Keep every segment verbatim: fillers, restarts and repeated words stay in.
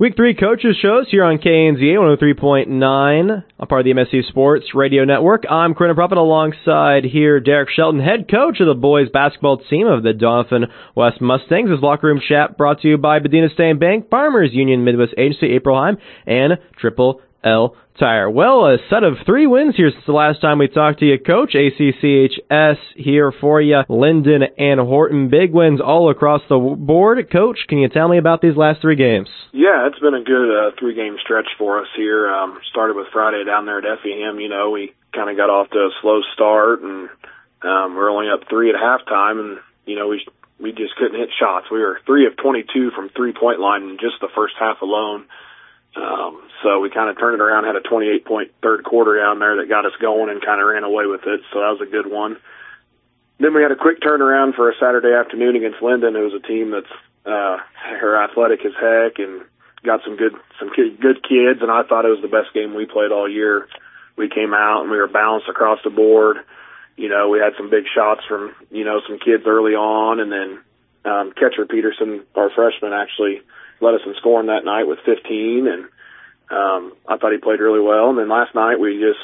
Week three coaches shows here on K N Z A one oh three point nine, a part of the M S U Sports Radio Network. I'm Corinna Prophet alongside here Derek Shelton, head coach of the boys basketball team of the Dauphin West Mustangs. This locker room chat brought to you by Bedina State Bank, Farmers Union Midwest Agency, Aprilheim, and Triple L Tire. Well, a set of three wins here since the last time we talked to you, Coach. A C C H S here for you. Linden and Horton, big wins all across the board. Coach, can you tell me about these last three games? Yeah, it's been a good uh, three-game stretch for us here. Um, started with Friday down there at Effingham. You know, we kind of got off to a slow start, and um, we're only up three at halftime, and, you know, we we just couldn't hit shots. We were three of twenty-two from three-point line in just the first half alone. Um, so we kind of turned it around, had a twenty-eight point third quarter down there that got us going and kind of ran away with it. So that was a good one. Then we had a quick turnaround for a Saturday afternoon against Linden, who was a team that's, uh, her athletic as heck and got some good, some kid, good kids. And I thought it was the best game we played all year. We came out and we were balanced across the board. You know, we had some big shots from, you know, some kids early on, and then, um, catcher Peterson, our freshman, actually led us in scoring that night with fifteen, and um, I thought he played really well. And then last night we just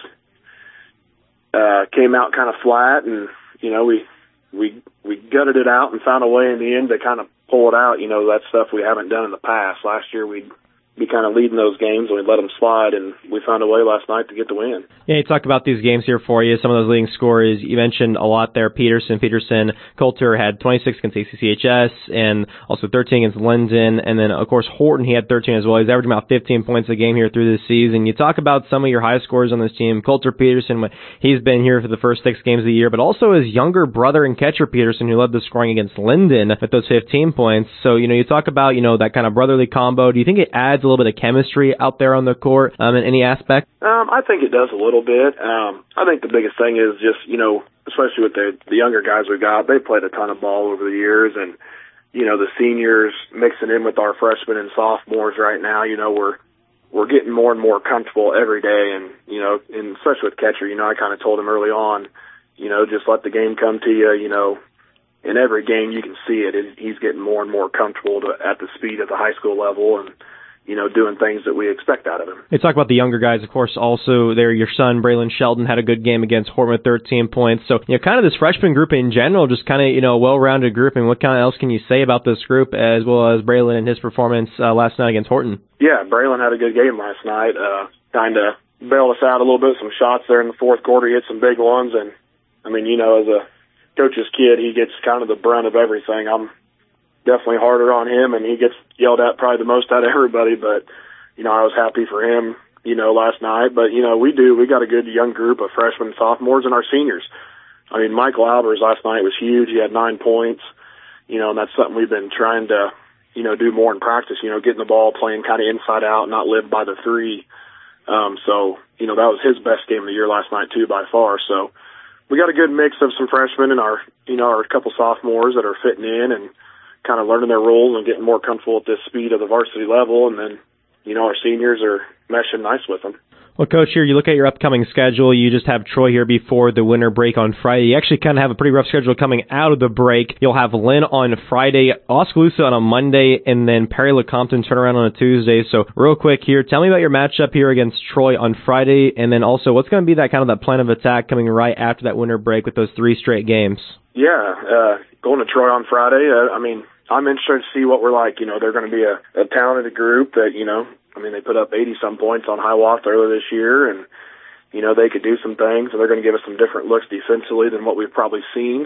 uh, came out kind of flat, and you know we we we gutted it out and found a way in the end to kind of pull it out. You know, that stuff we haven't done in the past. Last year we'd be kind of leading those games, and we'd let them slide, and we found a way last night to get the win. Yeah, you talk about these games here for you. Some of those leading scorers, you mentioned a lot there. Peterson, Peterson, Coulter had twenty-six against A C C H S, and also thirteen against Linden, and then, of course, Horton, he had thirteen as well. He's averaging about fifteen points a game here through this season. You talk about some of your high scorers on this team. Coulter Peterson, he's been here for the first six games of the year, but also his younger brother and catcher Peterson, who led the scoring against Linden with those fifteen points. So, you know, you talk about, you know, that kind of brotherly combo. Do you think it adds a little bit of chemistry out there on the court um, in any aspect? Um, I think it does a little bit. Um, I think the biggest thing is just, you know, especially with the, the younger guys we got, they played a ton of ball over the years, and, you know, the seniors mixing in with our freshmen and sophomores right now, you know, we're, we're getting more and more comfortable every day. And, you know, and especially with catcher, you know, I kind of told him early on, you know, just let the game come to you, you know, in every game you can see it. it he's getting more and more comfortable to, at the speed of the high school level, and, you know, doing things that we expect out of him. You talk about the younger guys, of course, also there. Your son, Braylon Sheldon, had a good game against Horton with thirteen points. So, you know, kind of this freshman group in general, just kind of, you know, a well-rounded group. And what kind of else can you say about this group, as well as Braylon and his performance uh, last night against Horton? Yeah, Braylon had a good game last night. Uh, kind of bailed us out a little bit, some shots there in the fourth quarter. He hit some big ones. And, I mean, you know, as a coach's kid, he gets kind of the brunt of everything. I'm definitely harder on him, and he gets yelled at probably the most out of everybody, but, you know, I was happy for him, you know, last night. But, you know, we do, we got a good young group of freshmen, sophomores, and our seniors. I mean, Michael Albers last night was huge. He had nine points, you know, and that's something we've been trying to, you know, do more in practice, you know, getting the ball, playing kind of inside out, not live by the three. Um, so, you know, that was his best game of the year last night, too, by far. So we got a good mix of some freshmen and our, you know, our couple sophomores that are fitting in and kind of learning their roles and getting more comfortable at this speed of the varsity level. And then, you know, our seniors are meshing nice with them. Well, Coach, here you look at your upcoming schedule. You just have Troy here before the winter break on Friday. You actually kind of have a pretty rough schedule coming out of the break. You'll have Lynn on Friday, Oskaloosa on a Monday, and then Perry Lecompton turn around on a Tuesday. So real quick here, tell me about your matchup here against Troy on Friday, and then also what's going to be that kind of that plan of attack coming right after that winter break with those three straight games? Yeah, uh, going to Troy on Friday, uh, I mean, I'm interested to see what we're like. You know, they're going to be a, a talented group that, you know, I mean, they put up eighty-some points on Hiawatha earlier this year, and, you know, they could do some things, and they're going to give us some different looks defensively than what we've probably seen.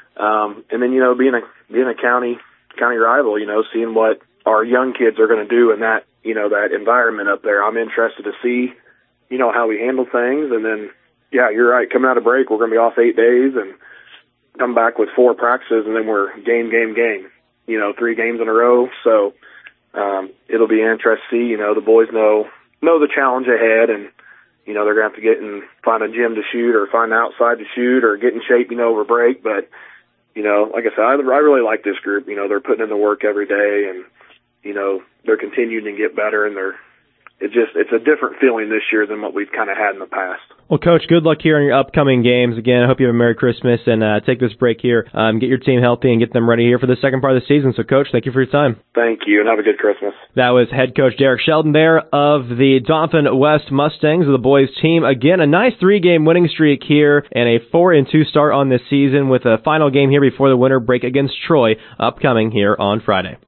Um, and then, you know, being a being a county county rival, you know, seeing what our young kids are going to do in that, you know, that environment up there. I'm interested to see, you know, how we handle things. And then, yeah, you're right, coming out of break, we're going to be off eight days and come back with four practices, and then we're game, game, game, you know, three games in a row. So, Um, it'll be interesting to see, you know, the boys know, know the challenge ahead, and, you know, they're going to have to get and find a gym to shoot or find an outside to shoot or get in shape, you know, over break. But, you know, like I said, I, I really like this group. You know, they're putting in the work every day, and, you know, they're continuing to get better, and they're, it just, it's a different feeling this year than what we've kind of had in the past. Well, Coach, good luck here on your upcoming games. Again, I hope you have a Merry Christmas, and uh, take this break here, um, get your team healthy, and get them ready here for the second part of the season. So, Coach, thank you for your time. Thank you, and have a good Christmas. That was head coach Derek Shelton there of the Dauphin West Mustangs of the boys team. Again, a nice three-game winning streak here, and a four and two start on this season with a final game here before the winter break against Troy upcoming here on Friday.